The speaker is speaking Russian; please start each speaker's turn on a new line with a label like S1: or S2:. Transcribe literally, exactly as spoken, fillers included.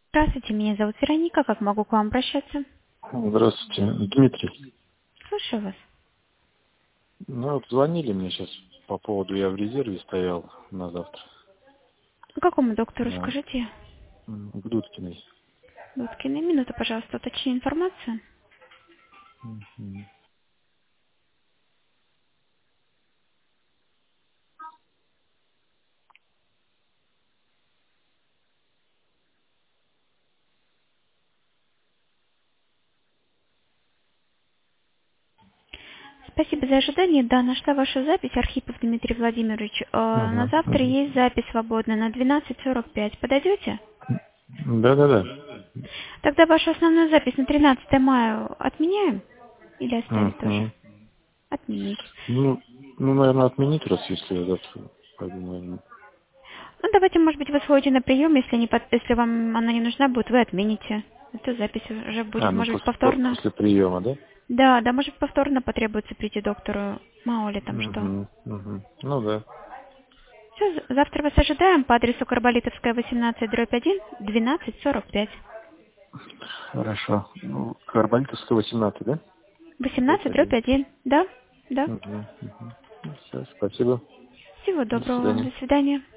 S1: Здравствуйте, меня зовут Вероника. Как могу к вам обращаться?
S2: Здравствуйте, Дмитрий.
S1: Слушаю вас.
S2: Ну, вот звонили мне сейчас по поводу, я в резерве стоял на завтра.
S1: К какому доктору
S2: А,
S1: скажите?
S2: м, К Дудкиной.
S1: Луткина, минуту, пожалуйста, уточни информацию.
S2: Мгм.
S1: Спасибо за ожидание. Да, нашла вашу запись. Архипов Дмитрий Владимирович. Э, на
S2: Мгм,
S1: завтра
S2: мгм.
S1: есть запись свободная на двенадцать сорок пять. Подойдете?
S2: Да-да-да.
S1: Тогда вашу основную запись на тринадцатое мая отменяем? Или оставить тоже?
S2: Мгм.
S1: Отменить.
S2: Ну, ну, наверное, отменить, раз если я завтра пойду, наверное.
S1: Ну, давайте, может быть, вы сходите на прием, если, не под- если вам она не нужна будет, вы отмените. Эту запись уже
S2: А,
S1: будет,
S2: ну,
S1: может быть,
S2: после, по-
S1: повторно.
S2: после приема, да?
S1: Да, да, может повторно потребуется прийти к доктору. Мало ли там что.
S2: Угу, угу. Ну, да.
S1: Все, завтра вас ожидаем по адресу Карболитовская, восемнадцать, дробь один, двенадцать сорок пять.
S2: Хорошо. Ну, Карбонитовская, восемнадцать, да? Дробь
S1: восемнадцать, дробь
S2: один.
S1: один. Да, да.
S2: Угу, угу. Ну, все, спасибо.
S1: Всего
S2: До
S1: доброго вам.
S2: свидания.
S1: До свидания.